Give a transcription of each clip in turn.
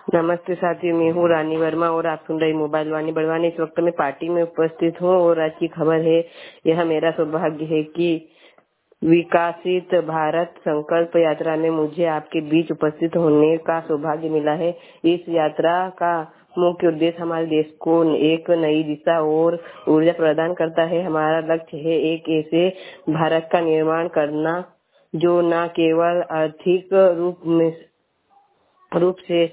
नमस्ते साथियों, मैं हूँ रानी वर्मा और आप सुन रही मोबाइल वाणी बड़वानी। इस वक्त मैं पार्टी में उपस्थित हूँ और आज की खबर है, यह मेरा सौभाग्य है कि विकसित भारत संकल्प यात्रा में मुझे आपके बीच उपस्थित होने का सौभाग्य मिला है। इस यात्रा का मुख्य उद्देश्य हमारे देश को एक नई दिशा और ऊर्जा प्रदान करता है। हमारा लक्ष्य है एक ऐसे भारत का निर्माण करना जो न केवल आर्थिक रूप से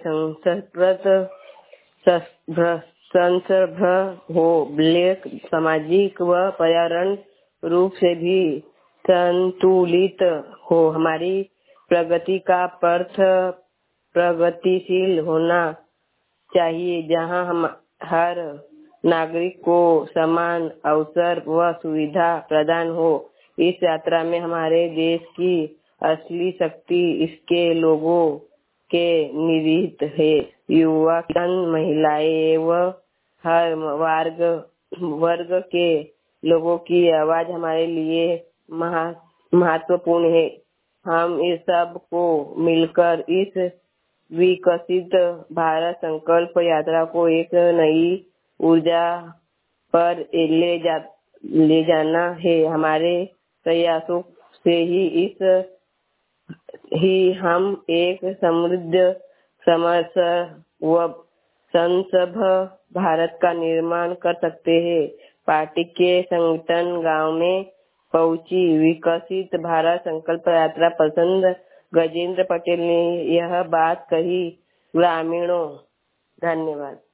संसर्ग हो, बल्कि सामाजिक व पर्यावरण रूप से भी संतुलित हो। हमारी प्रगति का अर्थ प्रगतिशील होना चाहिए, जहां हम हर नागरिक को समान अवसर व सुविधा प्रदान हो। इस यात्रा में हमारे देश की असली शक्ति इसके लोगों के निहित है। युवा, किसान, महिलाएं व हर वर्ग के लोगों की आवाज हमारे लिए महत्वपूर्ण है। हम इस सब को मिलकर इस विकसित भारत संकल्प यात्रा को एक नई ऊर्जा पर ले जाना है। हमारे प्रयासों से ही हम एक समृद्ध, समर्थ व संसभ्य भारत का निर्माण कर सकते हैं। पार्टी के संगठन गांव में पहुंची विकसित भारत संकल्प यात्रा प्रसंग गजेंद्र पटेल ने यह बात कही। ग्रामीणों, धन्यवाद।